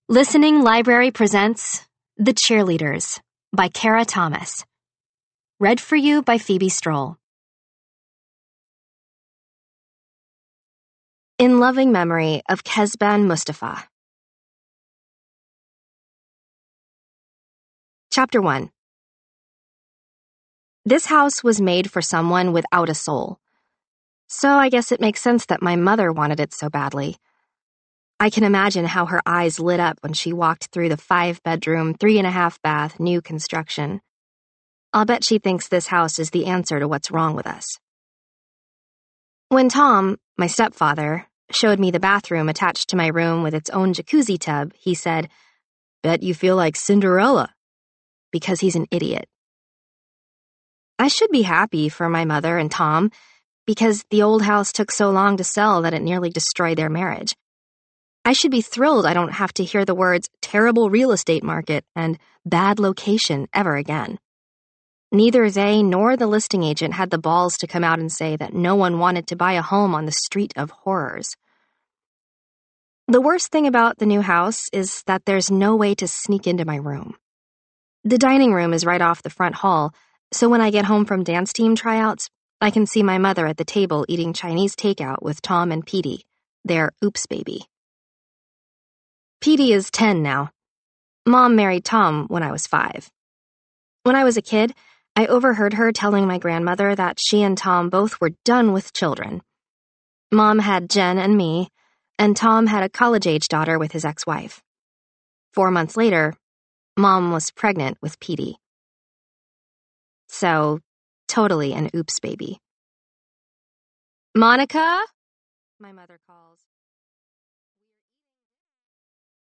Listening Library presents The Cheerleaders by Kara Thomas. Read for you by Phoebe Stroll. In loving memory of Kezban Mustafa. Chapter 1. This house was made for someone without a soul. So I guess it makes sense that my mother wanted it so badly. I can imagine how her eyes lit up when she walked through the 5-bedroom, 3.5-bath new construction. I'll bet she thinks this house is the answer to what's wrong with us. When Tom, my stepfather, showed me the bathroom attached to my room with its own jacuzzi tub, he said, "Bet you feel like Cinderella," because he's an idiot. I should be happy for my mother and Tom, because the old house took so long to sell that it nearly destroyed their marriage. I should be thrilled I don't have to hear the words terrible real estate market and bad location ever again. Neither they nor the listing agent had the balls to come out and say that no one wanted to buy a home on the street of horrors. The worst thing about the new house is that there's no way to sneak into my room. The dining room is right off the front hall, so when I get home from dance team tryouts, I can see my mother at the table eating Chinese takeout with Tom and Petey, their oops baby. Petey is 10 now. Mom married Tom when I was 5. When I was a kid, I overheard her telling my grandmother that she and Tom both were done with children. Mom had Jen and me, and Tom had a college-age daughter with his ex-wife. 4 months later, Mom was pregnant with Petey. So, totally an oops baby. "Monica?" my mother calls.